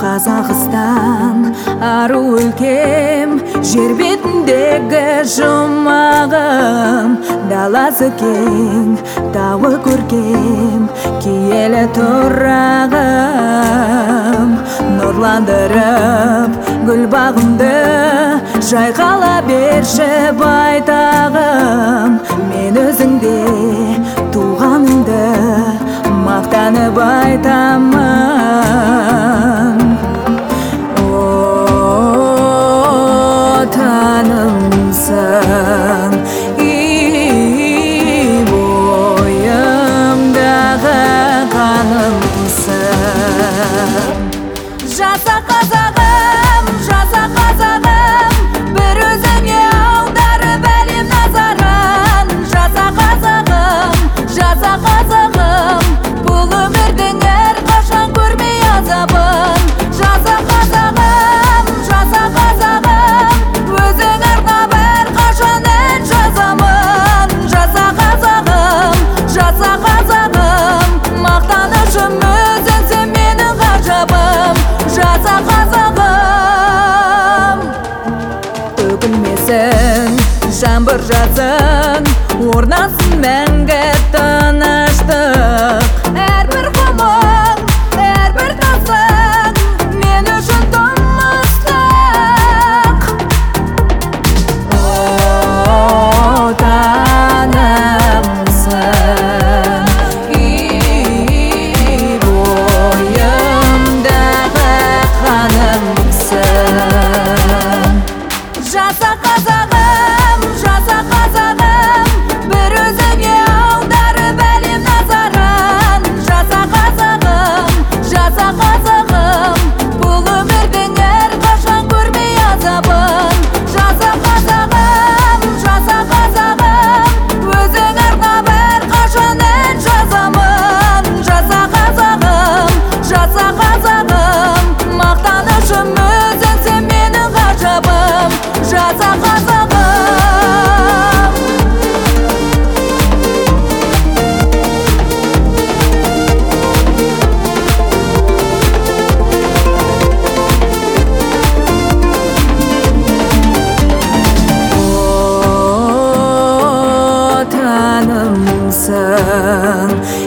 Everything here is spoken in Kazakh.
Қазақстан ару өлкем, жер бетіндегі жұмағым. Даласы кең, тауы көркем, киелі тұрағым. Нұрландырып гүл бағымды, жайқала берші байтағым. Мен өзіңде туғанымды мақтанып айтамын. Отанымсың, бойымдағы қанымсың. Жаса қазағым, жаса қазағым, бір өзіңе аударып әлем назарын. Жаса қазағым, жаса қазағым, бұл өмірдің әрқашан көрмей азабын. Жаса қазағым, жаса қазағым, өзің арнап әрқашан ән жазамын. Жаса қазағым, жаса қазағым, мақтанышым өзіңсің менің ғажабым. Жаса қазағым, төгілмесін жаңбыр жазын, орнасын мәңгі тыныштық. Әрбір құмың, әрбір тасың мен үшін тұмыстық. Отанымсың, бойымдағы қанымсың. Жаса қазағым, жаса қазағым, бір өзіңе аударып әлем назарын. Жаса қазағым, жаса қазағым, бұл өмірдің әрқашан көрмей азабын. Жаса қазағым, жаса қазағым, өзің арнап әрқашан ән жазамын. Жаса қазағым, жаса қазағым, мақтанышым өзіңсің менің ғажабым. Жаса қазағым. Отанымсың,